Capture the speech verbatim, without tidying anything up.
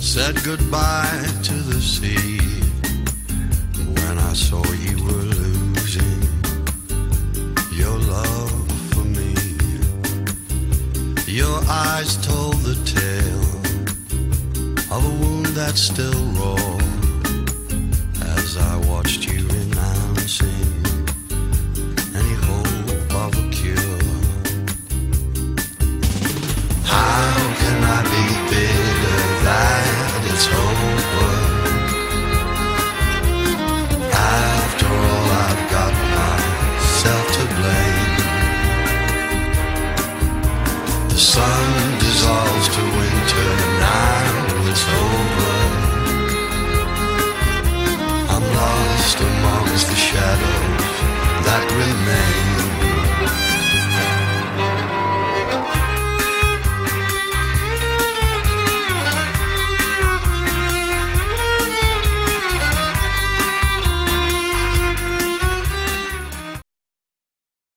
said goodbye to the sea. When I saw you were losing your love for me, your eyes told the tale of a wound that still raw as I watched you renouncing any hope of a cure. How can I be bitter that it's over? After all, I've got myself to blame. The sun dissolves to winter, now it's over. I'm lost amongst the shadows that remain.